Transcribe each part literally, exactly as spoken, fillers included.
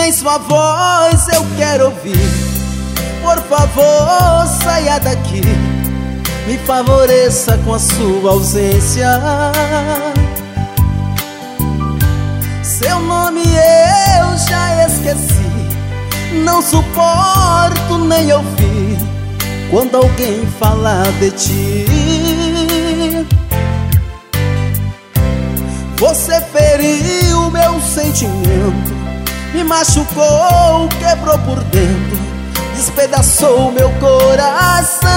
nem sua voz eu quero ouvir. Por favor, saia daqui, me favoreça com a sua ausência. Seu nome eu já esqueci, não suporto nem ouvir quando alguém fala de ti. Você feriu meu sentimento, me machucou, quebrou por dentro, despedaçou meu coração.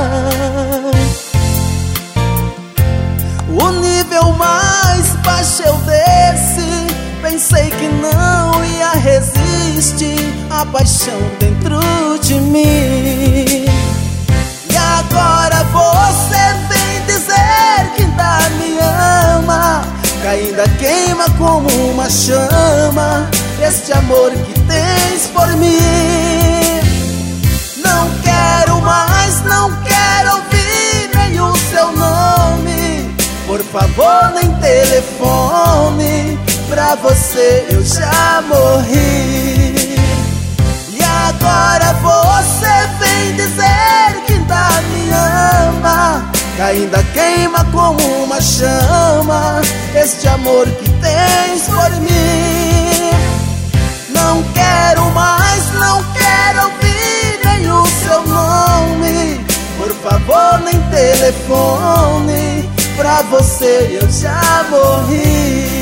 O nível mais baixo eu desci, pensei que não ia resistir a paixão dentro de mim. E agora você vem dizer que ainda me ama, que ainda queima como uma chama este amor que tens por mim. Não quero mais, não quero ouvir nem o seu nome. Por favor, nem telefone, pra você eu já morri. E agora você vem dizer que ainda me ama, que ainda queima como uma chama este amor que tens por mim. Não quero mais, não quero ouvir nem o seu nome. Por favor, nem telefone, pra você eu já morri.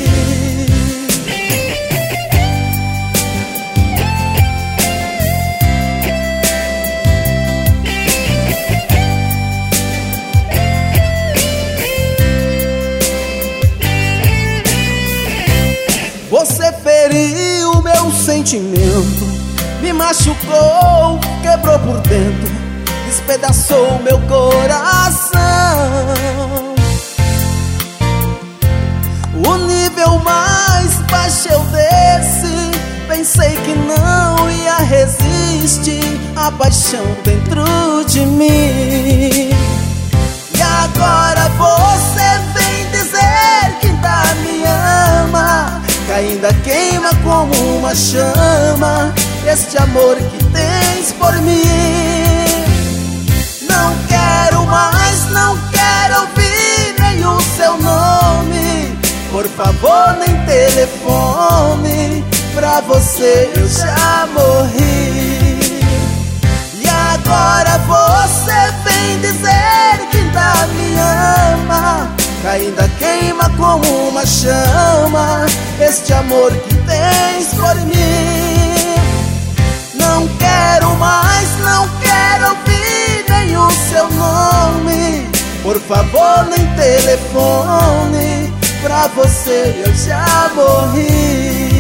Você feriu meu sentimento, me machucou, quebrou por dentro, despedaçou meu coração. O nível mais baixo eu desci, pensei que não ia resistir a paixão dentro de mim. E agora você vem dizer que ainda me ama, que ainda queima como uma chama este amor que tens por mim. Não quero mais, não quero ouvir nem o seu nome. Por favor, nem telefone, pra você eu já morri. E agora você vem dizer que ainda me ama, que ainda queima como uma chama este amor que tens por mim. Não quero mais, não quero ouvir nem o seu nome. Por favor, nem telefone, pra você eu já morri.